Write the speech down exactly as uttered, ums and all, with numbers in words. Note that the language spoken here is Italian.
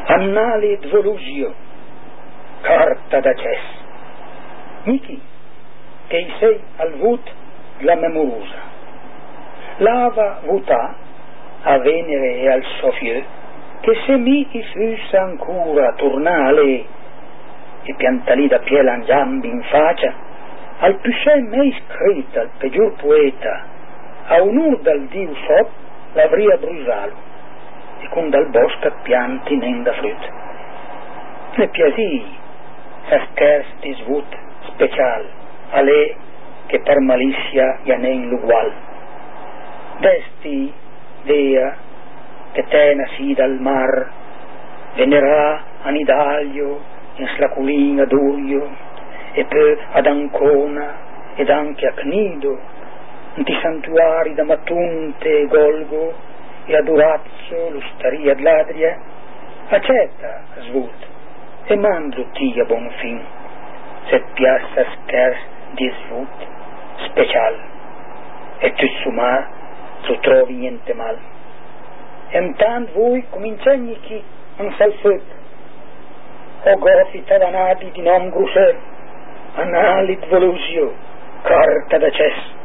Annali Volusio, carta d'accesso. Nichi, che sei al vot la memorusa. Lava vota a Venere e al Sofieu, che se michi fusse ancora tornale e piantalì da piel giambi in faccia, al più sei mai scritta, al peggior poeta, a onur dal dio Sop, l'avria brusalo, e con dal bosco pianti nen da frutta. Ne piasì, sa scherz di svut special, a lei che per malizia ja nen l'ugual. Desti, dea, che tena si dal mar, venerà a Nidaglio, in Slaculin ad Urio, e poi ad Ancona, ed anche a Cnido, di santuari da Matunte e Golgo, e ad Orazio, l'Ustaria d'Ladria, accetta svut, e mando ti a buon fin, se piazza scherz di svut special, e tu sumar, tu trovi niente mal. E intanto voi cominciagni chi non salfet, o gofi tavanati di nom grusser, Annali Volusio, carta d'accesso.